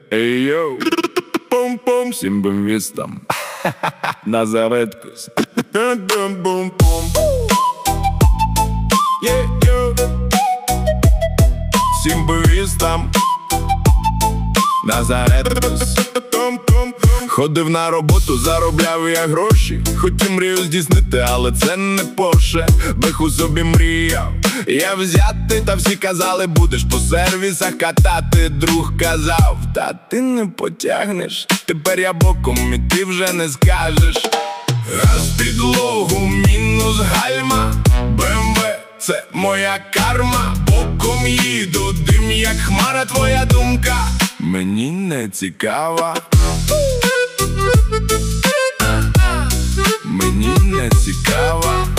Ей йоу, пум-пум, всім бомвістам на зарядкусь. Всім бомвістам на зарядкусь. Ходив на роботу, заробляв я гроші. Хотів мрію здійснити, але це не Порше. Беху собі мріяв я взяти, та всі казали, будеш по сервісах катати. Друг казав, та ти не потягнеш. Тепер я боком і ти вже не скажеш. Газ підлогу, мінус гальма. БМВ – це моя карма. Боком їду, дим як хмара. Твоя думка мені не цікава. Мені не цікава.